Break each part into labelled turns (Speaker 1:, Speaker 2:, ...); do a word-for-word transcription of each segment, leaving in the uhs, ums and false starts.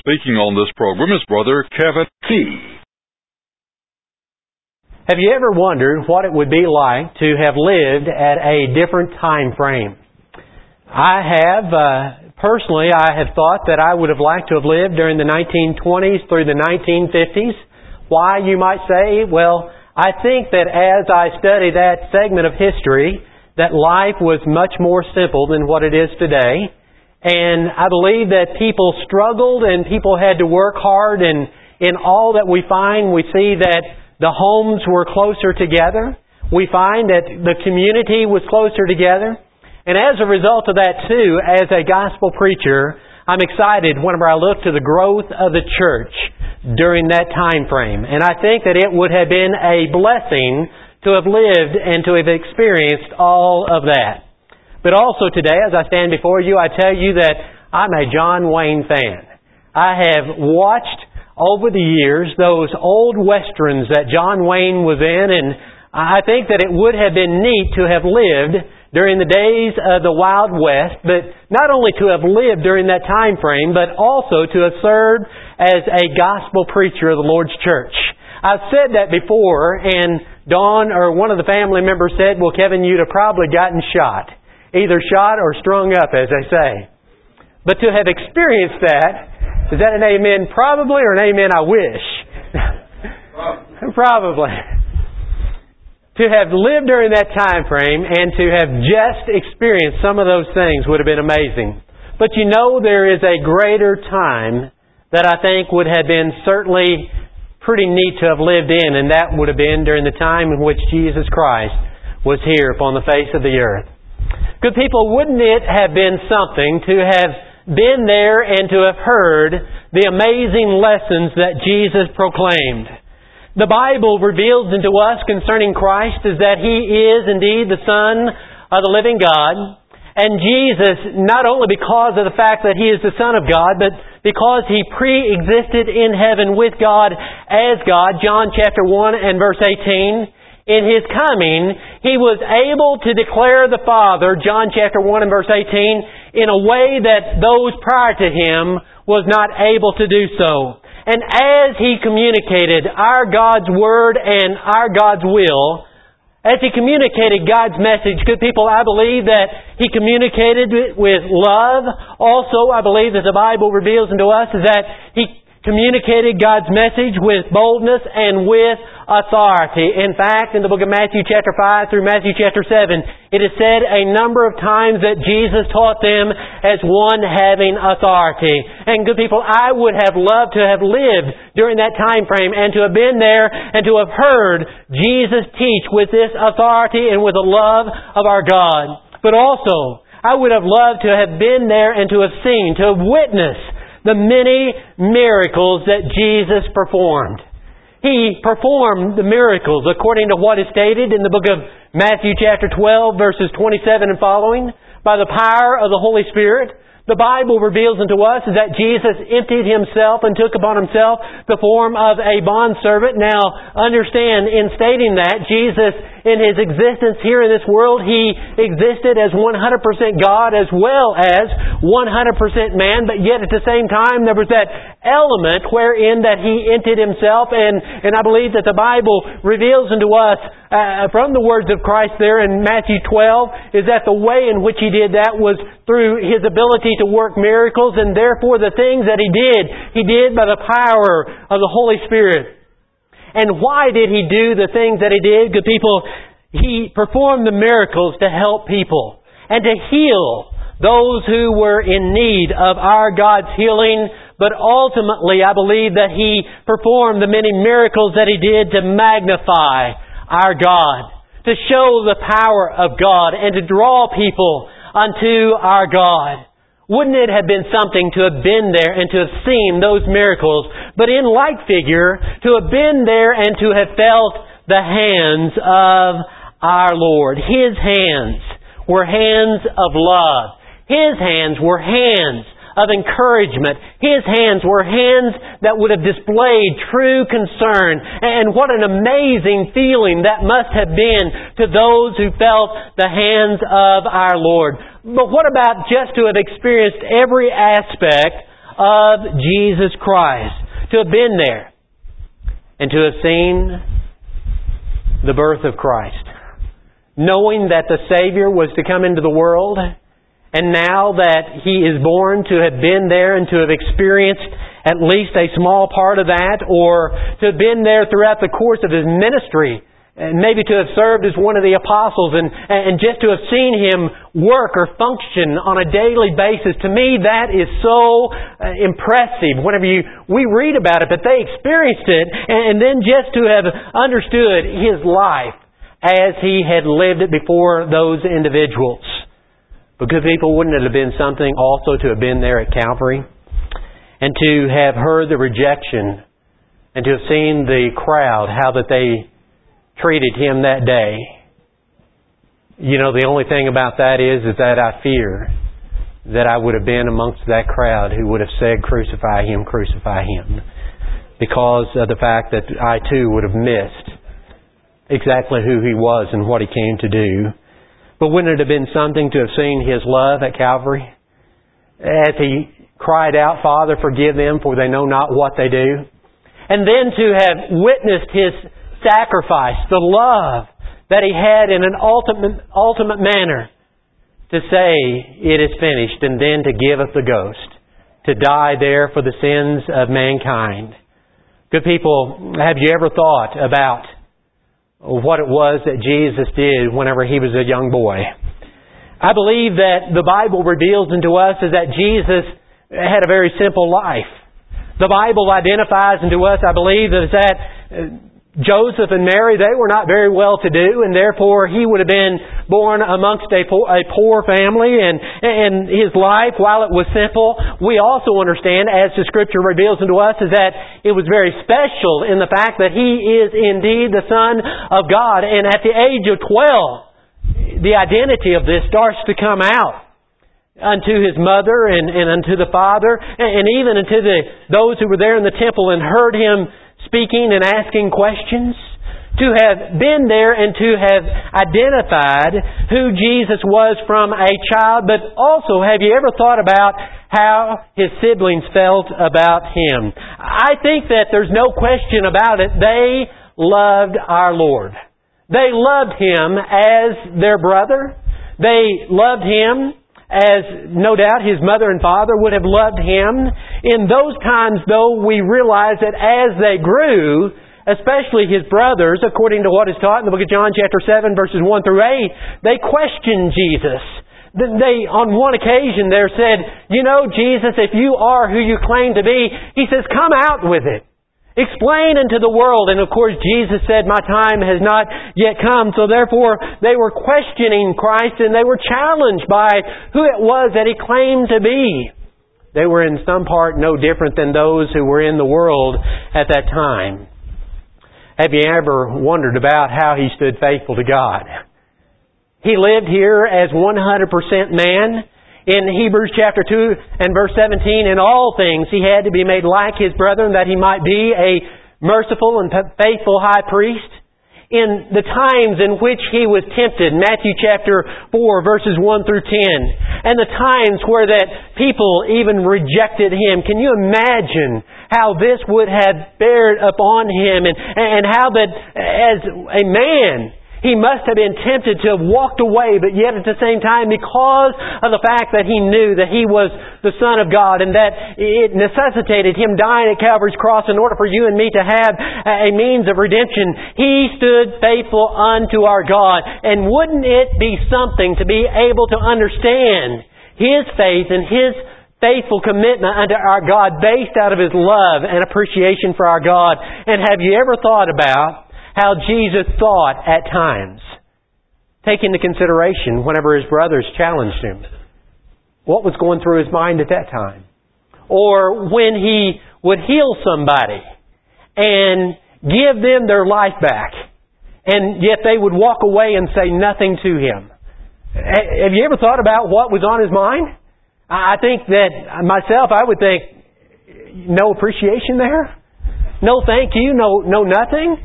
Speaker 1: speaking on this program is Brother Kevin T.
Speaker 2: Have you ever wondered what it would be like to have lived at a different time frame? I have, uh, personally, I have thought that I would have liked to have lived during the nineteen twenties through the nineteen fifties. Why, you might say? Well, I think that as I study that segment of history, that life was much more simple than what it is today. And I believe that people struggled and people had to work hard, and in all that we find, we see that the homes were closer together. We find that the community was closer together. And as a result of that too, as a gospel preacher, I'm excited whenever I look to the growth of the church during that time frame. And I think that it would have been a blessing to have lived and to have experienced all of that. But also today, as I stand before you, I tell you that I'm a John Wayne fan. I have watched over the years those old westerns that John Wayne was in, and I think that it would have been neat to have lived during the days of the Wild West, but not only to have lived during that time frame, but also to have served as a gospel preacher of the Lord's church. I've said that before, and Dawn or one of the family members said, well, Kevin, you'd have probably gotten shot. Either shot or strung up, as they say. But to have experienced that, is that an amen probably or an amen I wish? Probably. Probably. To have lived during that time frame and to have just experienced some of those things would have been amazing. But you know, there is a greater time that I think would have been certainly pretty neat to have lived in, and that would have been during the time in which Jesus Christ was here upon the face of the earth. Good people, wouldn't it have been something to have been there and to have heard the amazing lessons that Jesus proclaimed? The Bible reveals unto us concerning Christ is that He is indeed the Son of the living God. And Jesus, not only because of the fact that He is the Son of God, but because He pre-existed in heaven with God as God, John chapter one and verse eighteen, in His coming, He was able to declare the Father, John chapter one and verse eighteen, in a way that those prior to Him was not able to do so. And as He communicated our God's Word and our God's will, as He communicated God's message, good people, I believe that He communicated with love. Also, I believe that the Bible reveals unto us is that He communicated God's message with boldness and with authority. In fact, in the book of Matthew chapter five through Matthew chapter seven, it is said a number of times that Jesus taught them as one having authority. And good people, I would have loved to have lived during that time frame and to have been there and to have heard Jesus teach with this authority and with the love of our God. But also, I would have loved to have been there and to have seen, to have witnessed the many miracles that Jesus performed. He performed the miracles according to what is stated in the book of Matthew chapter twelve, verses twenty-seven and following, by the power of the Holy Spirit. The Bible reveals unto us that Jesus emptied Himself and took upon Himself the form of a bondservant. Now, understand, in stating that, Jesus, in His existence here in this world, He existed as one hundred percent God as well as one hundred percent man, but yet at the same time there was that element wherein that He emptied Himself, and, and I believe that the Bible reveals unto us uh, from the words of Christ there in Matthew twelve is that the way in which He did that was through His ability to work miracles, and therefore the things that He did, He did by the power of the Holy Spirit. And why did He do the things that He did? Good people, He performed the miracles to help people and to heal those who were in need of our God's healing. But ultimately, I believe that He performed the many miracles that He did to magnify our God, to show the power of God, and to draw people unto our God. Wouldn't it have been something to have been there and to have seen those miracles, but in like figure, to have been there and to have felt the hands of our Lord. His hands were hands of love. His hands were hands of encouragement. His hands were hands that would have displayed true concern. And what an amazing feeling that must have been to those who felt the hands of our Lord. But what about just to have experienced every aspect of Jesus Christ. To have been there and to have seen the birth of Christ. Knowing that the Savior was to come into the world, and now that He is born, to have been there and to have experienced at least a small part of that, or to have been there throughout the course of His ministry, and maybe to have served as one of the apostles, and, and just to have seen Him work or function on a daily basis. To me, that is so uh, impressive whenever you we read about it, but they experienced it, and, and then just to have understood His life as He had lived it before those individuals. But good people, wouldn't it have been something also to have been there at Calvary? And to have heard the rejection, and to have seen the crowd, how that they treated Him that day. You know, the only thing about that is, is that I fear that I would have been amongst that crowd who would have said, "Crucify Him, crucify Him," because of the fact that I too would have missed exactly who He was and what He came to do. But wouldn't it have been something to have seen His love at Calvary? As He cried out, "Father, forgive them, for they know not what they do." And then to have witnessed His sacrifice, the love that He had in an ultimate, ultimate manner, to say, "It is finished," and then to give up the ghost, to die there for the sins of mankind. Good people, have you ever thought about what it was that Jesus did whenever He was a young boy? I believe that the Bible reveals unto us is that Jesus had a very simple life. The Bible identifies unto us, I believe, is that Joseph and Mary, they were not very well-to-do, and therefore He would have been born amongst a poor, a poor family, and, and His life, while it was simple, we also understand, as the Scripture reveals unto us, is that it was very special in the fact that He is indeed the Son of God. And at the age of twelve, the identity of this starts to come out unto His mother and, and unto the Father, and, and even unto the, those who were there in the temple and heard Him speaking and asking questions. To have been there and to have identified who Jesus was from a child. But also, have you ever thought about how His siblings felt about Him? I think that there's no question about it. They loved our Lord. They loved Him as their brother. They loved Him as no doubt His mother and father would have loved Him. In those times, though, we realize that as they grew, especially His brothers, according to what is taught in the book of John chapter seven, verses one through eight, they questioned Jesus. They, on one occasion there said, "You know, Jesus, if you are who you claim to be," He says, "come out with it. Explain unto the world." And of course Jesus said, "My time has not yet come." So therefore they were questioning Christ, and they were challenged by who it was that He claimed to be. They were in some part no different than those who were in the world at that time. Have you ever wondered about how He stood faithful to God? He lived here as one hundred percent man. In Hebrews chapter two and verse seventeen, "In all things He had to be made like His brethren, that He might be a merciful and faithful high priest." In the times in which He was tempted, Matthew chapter four, verses one through ten, and the times where that people even rejected Him, can you imagine how this would have bared upon Him, and, and how that as a man He must have been tempted to have walked away, but yet at the same time, because of the fact that He knew that He was the Son of God and that it necessitated Him dying at Calvary's cross in order for you and me to have a means of redemption, He stood faithful unto our God. And wouldn't it be something to be able to understand His faith and His faithful commitment unto our God based out of His love and appreciation for our God? And have you ever thought about how Jesus thought at times, taking into consideration whenever His brothers challenged Him? What was going through His mind at that time? Or when He would heal somebody and give them their life back, and yet they would walk away and say nothing to Him. Have you ever thought about what was on His mind? I think that myself, I would think, no appreciation there? No thank you? No, no nothing?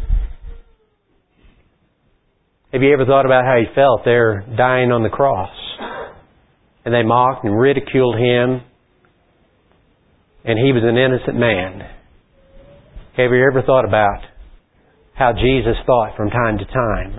Speaker 2: Have you ever thought about how He felt there dying on the cross? And they mocked and ridiculed Him. and He was an innocent man. Have you ever thought about how Jesus thought from time to time?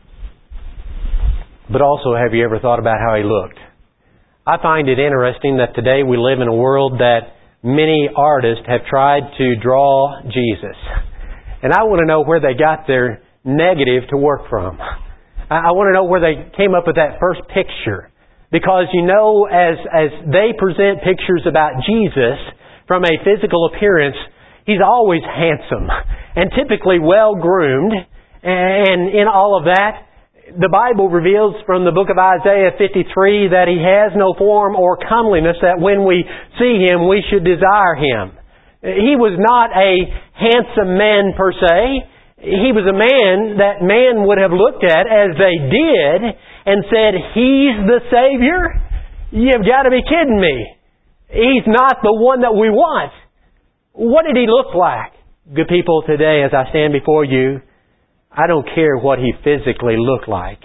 Speaker 2: But also, have you ever thought about how He looked? I find it interesting that today we live in a world that many artists have tried to draw Jesus. And I want to know where they got their negative to work from. I want to know where they came up with that first picture. Because you know, as, as they present pictures about Jesus from a physical appearance, He's always handsome and typically well-groomed. And in all of that, the Bible reveals from the book of Isaiah fifty-three that He has no form or comeliness, that when we see Him, we should desire Him. He was not a handsome man per se. He was a man that man would have looked at as they did and said, He's the Savior? You've got to be kidding me. He's not the one that we want. What did He look like? Good people, today as I stand before you, I don't care what He physically looked like.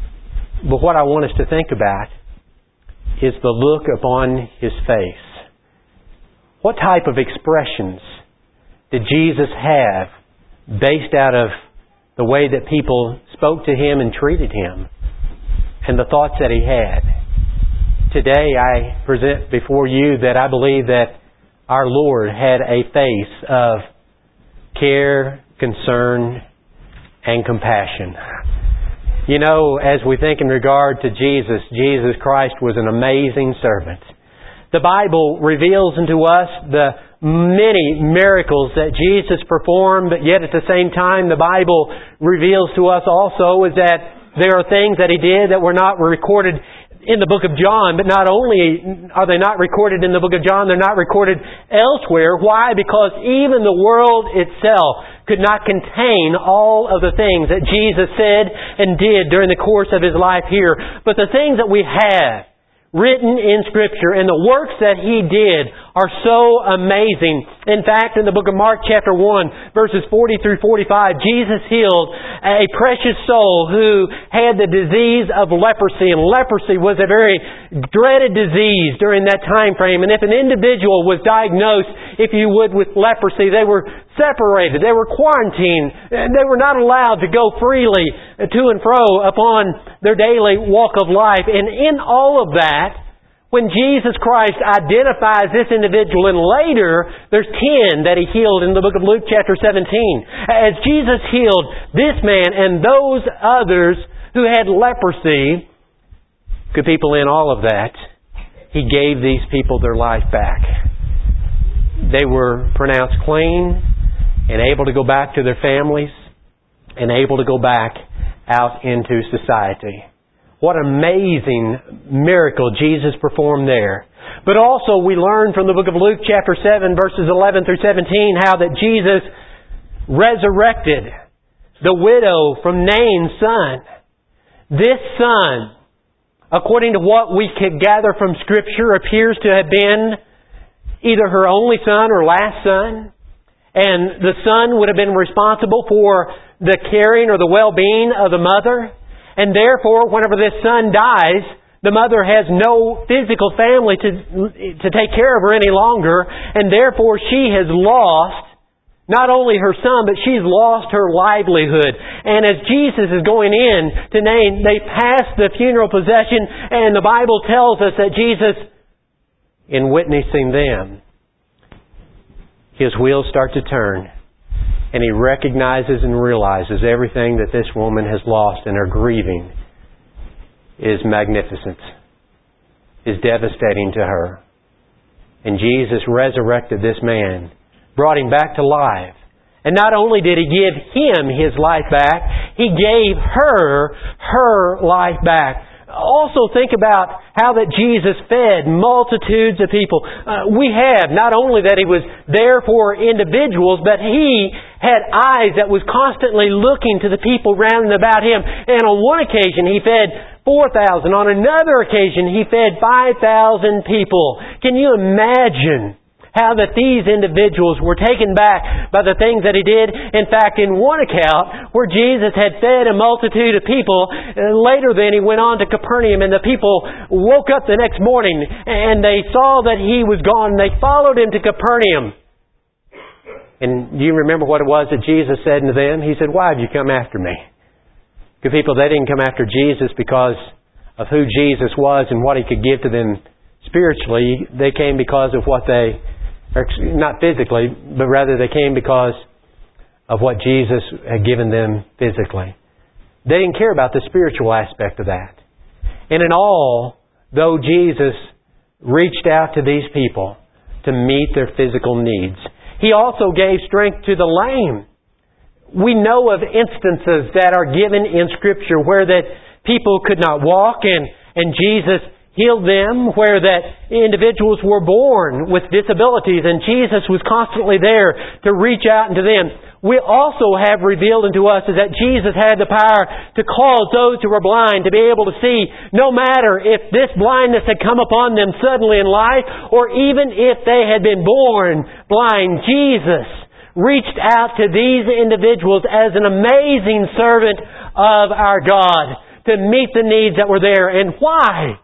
Speaker 2: But what I want us to think about is the look upon His face. What type of expressions did Jesus have based out of the way that people spoke to Him and treated Him and the thoughts that He had? Today I present before you that I believe that our Lord had a face of care, concern, and compassion. You know, as we think in regard to Jesus, Jesus Christ was an amazing servant. The Bible reveals unto us the many miracles that Jesus performed, but yet at the same time the Bible reveals to us also is that there are things that He did that were not recorded in the book of John, but not only are they not recorded in the book of John, they're not recorded elsewhere. Why? Because even the world itself could not contain all of the things that Jesus said and did during the course of His life here. But the things that we have written in Scripture and the works that He did are so amazing. In fact, in the book of Mark chapter one, verses forty through forty-five, Jesus healed a precious soul who had the disease of leprosy. And leprosy was a very dreaded disease during that time frame. And if an individual was diagnosed, if you would, with leprosy, they were separated. They were quarantined. They were not allowed to go freely to and fro upon their daily walk of life. And in all of that, when Jesus Christ identifies this individual, and later there's ten that He healed in the book of Luke chapter seventeen. As Jesus healed this man and those others who had leprosy, good people, in all of that, He gave these people their life back. They were pronounced clean and able to go back to their families and able to go back out into society. What amazing miracle Jesus performed there. But also we learn from the book of Luke chapter seven, verses eleven through seventeen, how that Jesus resurrected the widow from Nain's son. This son, according to what we could gather from Scripture, appears to have been either her only son or last son. And the son would have been responsible for the caring or the well-being of the mother. And therefore, whenever this son dies, the mother has no physical family to, to take care of her any longer. And therefore, she has lost not only her son, but she's lost her livelihood. And as Jesus is going in to Nain, they pass the funeral procession, and the Bible tells us that Jesus, in witnessing them, His wheels start to turn. And He recognizes and realizes everything that this woman has lost, and her grieving is magnificent, is devastating to her. And Jesus resurrected this man, brought him back to life. And not only did He give him his life back, He gave her her life back. Also think about how that Jesus fed multitudes of people. Uh, we have not only that He was there for individuals, but He had eyes that was constantly looking to the people round and about Him. And on one occasion He fed four thousand. On another occasion He fed five thousand people. Can you imagine how that these individuals were taken back by the things that He did. In fact, in one account where Jesus had fed a multitude of people, later then He went on to Capernaum, and the people woke up the next morning and they saw that He was gone, and they followed Him to Capernaum. And do you remember what it was that Jesus said to them? He said, "Why have you come after me?" Good people, they didn't come after Jesus because of who Jesus was and what He could give to them spiritually. They came because of what they, or not physically, but rather they came because of what Jesus had given them physically. They didn't care about the spiritual aspect of that. And in all, though Jesus reached out to these people to meet their physical needs, He also gave strength to the lame. We know of instances that are given in Scripture where that people could not walk and, and Jesus healed them, where that individuals were born with disabilities and Jesus was constantly there to reach out into them. We also have revealed unto us is that Jesus had the power to cause those who were blind to be able to see, no matter if this blindness had come upon them suddenly in life or even if they had been born blind. Jesus reached out to these individuals as an amazing servant of our God to meet the needs that were there. And why?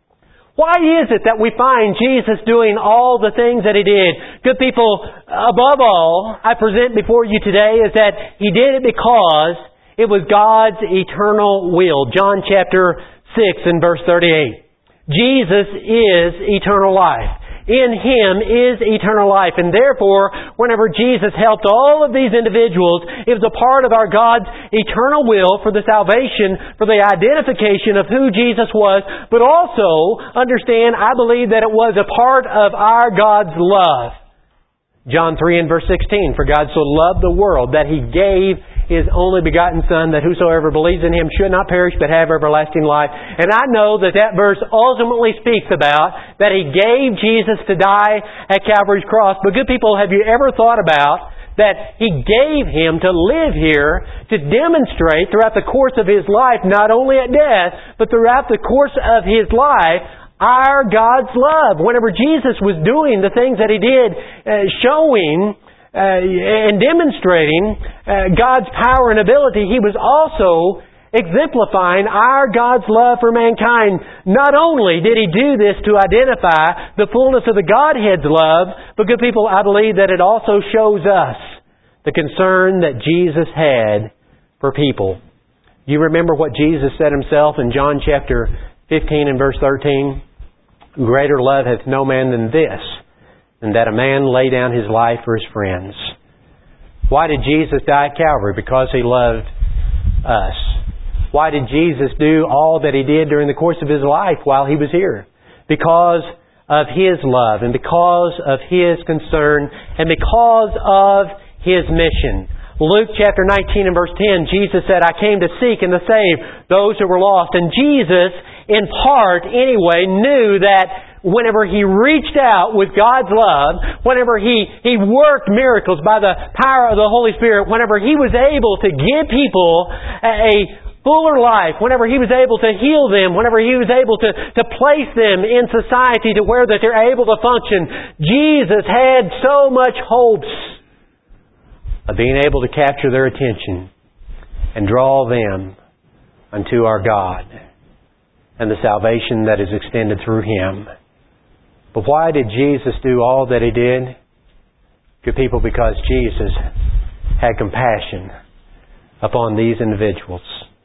Speaker 2: Why is it that we find Jesus doing all the things that He did? Good people, above all, I present before you today is that He did it because it was God's eternal will. John chapter six and verse thirty-eight. Jesus is eternal life. In Him is eternal life. And therefore, whenever Jesus helped all of these individuals, it was a part of our God's eternal will for the salvation, for the identification of who Jesus was, but also, understand, I believe that it was a part of our God's love. John three and verse sixteen, "For God so loved the world that He gave His only begotten Son, that whosoever believes in Him should not perish but have everlasting life." And I know that that verse ultimately speaks about that He gave Jesus to die at Calvary's cross. But good people, have you ever thought about that He gave Him to live here to demonstrate throughout the course of His life, not only at death, but throughout the course of His life, our God's love. Whenever Jesus was doing the things that He did, uh, showing Uh, and demonstrating uh, God's power and ability, He was also exemplifying our God's love for mankind. Not only did He do this to identify the fullness of the Godhead's love, but good people, I believe that it also shows us the concern that Jesus had for people. You remember what Jesus said Himself in John chapter fifteen and verse thirteen? "Greater love hath no man than this, and that a man lay down his life for his friends." Why did Jesus die at Calvary? Because He loved us. Why did Jesus do all that He did during the course of His life while He was here? Because of His love and because of His concern and because of His mission. Luke chapter nineteen and verse ten, Jesus said, "I came to seek and to save those who were lost." And Jesus, in part anyway, knew that whenever He reached out with God's love, whenever He, He worked miracles by the power of the Holy Spirit, whenever He was able to give people a fuller life, whenever He was able to heal them, whenever He was able to, to place them in society to where that they're able to function, Jesus had so much hopes of being able to capture their attention and draw them unto our God and the salvation that is extended through Him. But why did Jesus do all that He did? Good people, because Jesus had compassion upon these individuals.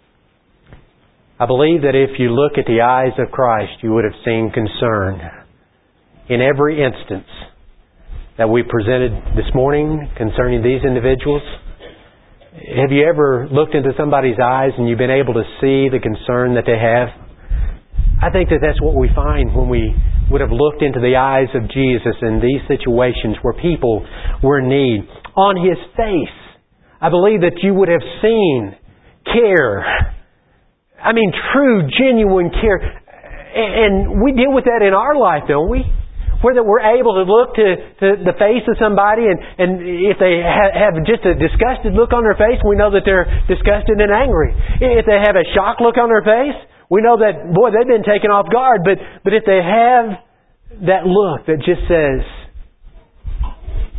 Speaker 2: I believe that if you look at the eyes of Christ, you would have seen concern in every instance that we presented this morning concerning these individuals. Have you ever looked into somebody's eyes and you've been able to see the concern that they have? I think that that's what we find when we would have looked into the eyes of Jesus in these situations where people were in need. On His face, I believe that you would have seen care. I mean, true, genuine care. And we deal with that in our life, don't we? Where that we're able to look to, to the face of somebody, and, and if they ha- have just a disgusted look on their face, we know that they're disgusted and angry. If they have a shocked look on their face, we know that, boy, they've been taken off guard. But, but if they have that look that just says,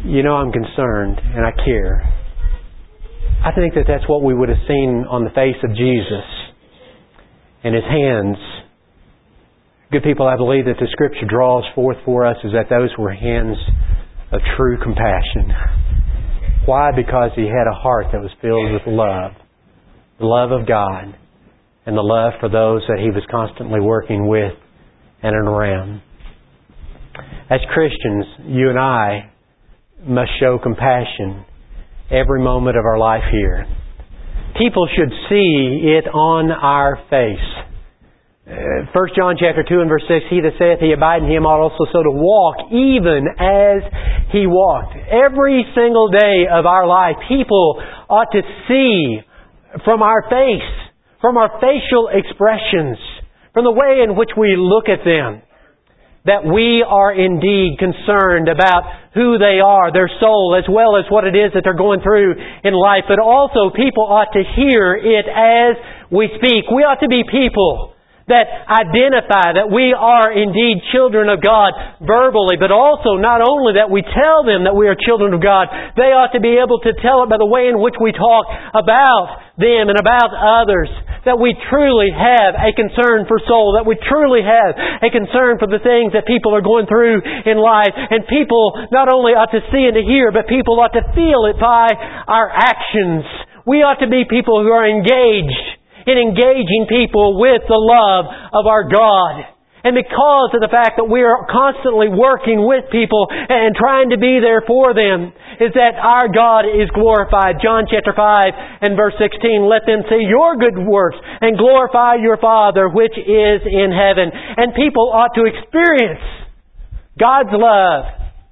Speaker 2: you know I'm concerned and I care. I think that that's what we would have seen on the face of Jesus and His hands. Good people, I believe that the Scripture draws forth for us is that those were hands of true compassion. Why? Because He had a heart that was filled with love. The love of God and the love for those that He was constantly working with and around. As Christians, you and I must show compassion every moment of our life here. People should see it on our face. Uh, First John chapter two and verse six, He that saith he abide in Him ought also so to walk, even as He walked. Every single day of our life, people ought to see from our face, from our facial expressions, from the way in which we look at them, that we are indeed concerned about who they are, their soul, as well as what it is that they're going through in life. But also people ought to hear it as we speak. We ought to be people that identify that we are indeed children of God verbally, but also not only that we tell them that we are children of God, they ought to be able to tell it by the way in which we talk about them and about others, that we truly have a concern for soul, that we truly have a concern for the things that people are going through in life. And people not only ought to see and to hear, but people ought to feel it by our actions. We ought to be people who are engaged in engaging people with the love of our God. And because of the fact that we are constantly working with people and trying to be there for them, is that our God is glorified. John chapter five and verse sixteen, let them see your good works and glorify your Father which is in heaven. And people ought to experience God's love,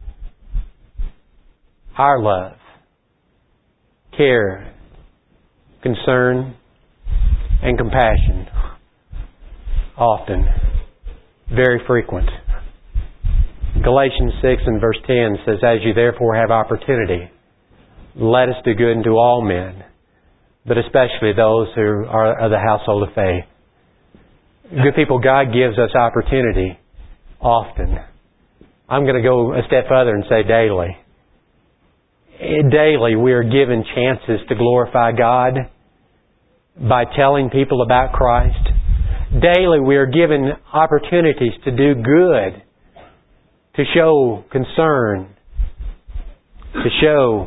Speaker 2: our love, care, concern, and compassion. Often. Very frequent. Galatians six and verse ten says, as you therefore have opportunity, let us do good unto all men, but especially those who are of the household of faith. Good people, God gives us opportunity often. I'm going to go a step further and say daily. Daily we are given chances to glorify God by telling people about Christ. Daily we are given opportunities to do good, to show concern, to show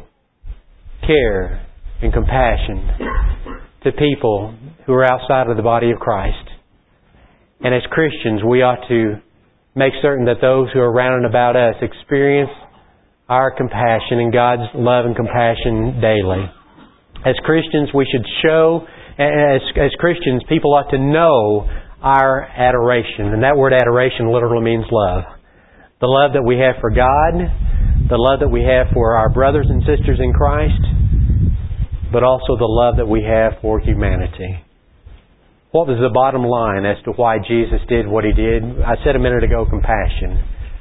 Speaker 2: care and compassion to people who are outside of the body of Christ. And as Christians, we ought to make certain that those who are around and about us experience our compassion and God's love and compassion daily. As Christians, we should show As, as Christians, people ought to know our adoration. And that word adoration literally means love. The love that we have for God, the love that we have for our brothers and sisters in Christ, but also the love that we have for humanity. What was the bottom line as to why Jesus did what He did? I said a minute ago, compassion.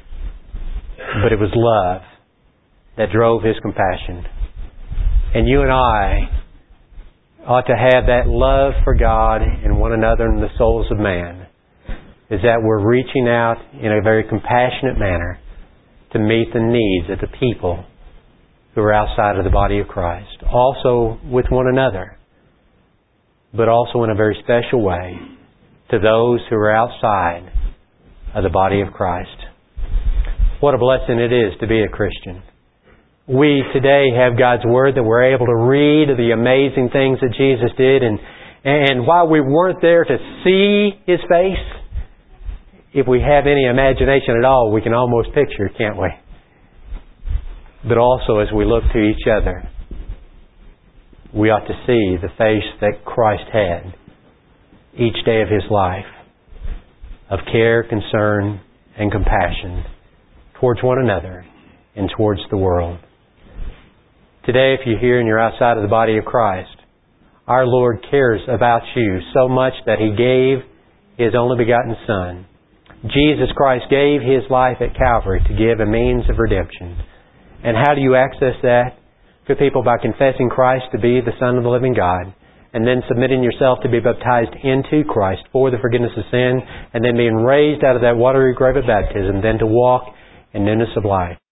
Speaker 2: But it was love that drove His compassion. And you and I ought to have that love for God and one another and the souls of man, is that we're reaching out in a very compassionate manner to meet the needs of the people who are outside of the body of Christ. Also with one another, but also in a very special way to those who are outside of the body of Christ. What a blessing it is to be a Christian. We today have God's Word that we're able to read the amazing things that Jesus did. And, and while we weren't there to see His face, if we have any imagination at all, we can almost picture, can't we? But also as we look to each other, we ought to see the face that Christ had each day of His life, of care, concern, and compassion towards one another and towards the world. Today, if you're here and you're outside of the body of Christ, our Lord cares about you so much that He gave His only begotten Son. Jesus Christ gave His life at Calvary to give a means of redemption. And how do you access that? Good people, by confessing Christ to be the Son of the living God, and then submitting yourself to be baptized into Christ for the forgiveness of sin, and then being raised out of that watery grave of baptism, then to walk in newness of life.